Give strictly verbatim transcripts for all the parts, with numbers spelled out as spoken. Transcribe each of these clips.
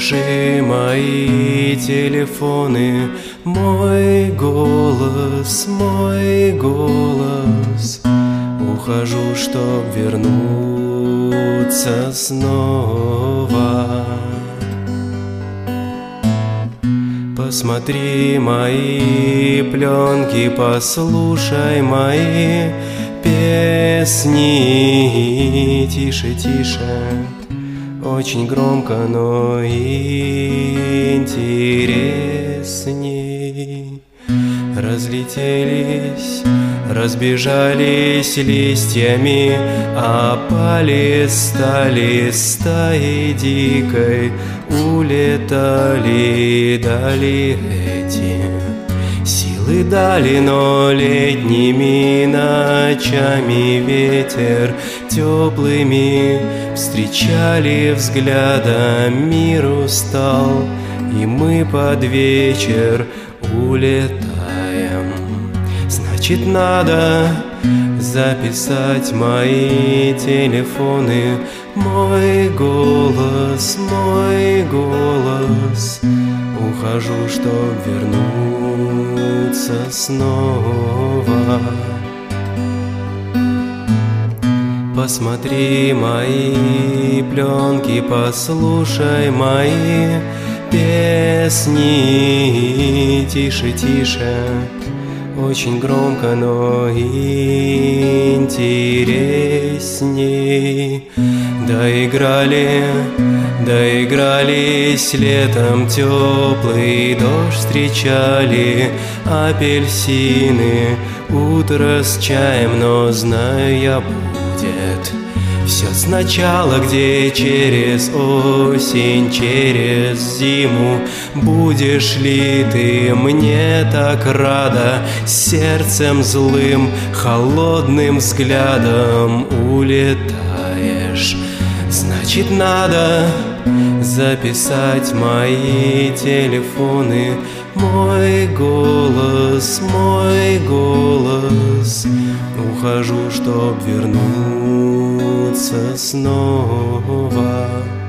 Запиши мои телефоны, мой голос, мой голос. Ухожу, чтоб вернуться снова. Посмотри мои пленки, послушай мои песни. Тише, тише, очень громко, но интересней. Разлетелись, разбежались листьями, опали, стали стаей дикой, улетали, дали эти силы дали, но летними ночами ветер теплыми встречали взглядом, мир устал, и мы под вечер улетаем. Значит, надо записать мои телефоны, мой голос, мой голос. Ухожу, чтоб вернуться снова. Посмотри мои пленки, послушай мои песни. Тише, тише, очень громко, но интересней. Доиграли, доигрались летом, теплый дождь встречали апельсины. Утро с чаем, но знаю я, будет все сначала, где через осень, через зиму. Будешь ли ты мне так рада, сердцем злым, холодным взглядом улетаешь? Значит, надо записать мои телефоны, мой голос, мой голос. Ухожу, чтоб вернуться снова.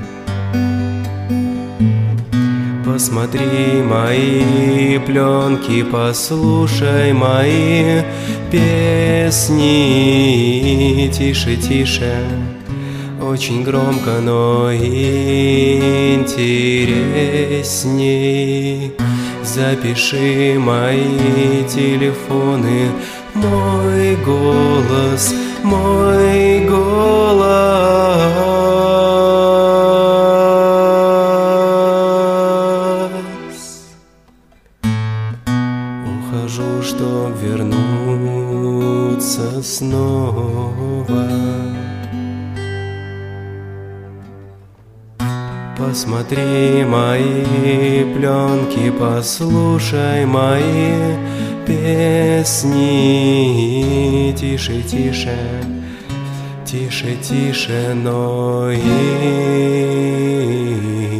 Посмотри мои пленки, послушай мои песни. Тише, тише, очень громко, но интересней. Запиши мои телефоны, мой голос, мой голос. Ухожу, чтоб вернуться снова. Посмотри мои пленки, послушай мои песни. Тише, тише, тише, тише, но и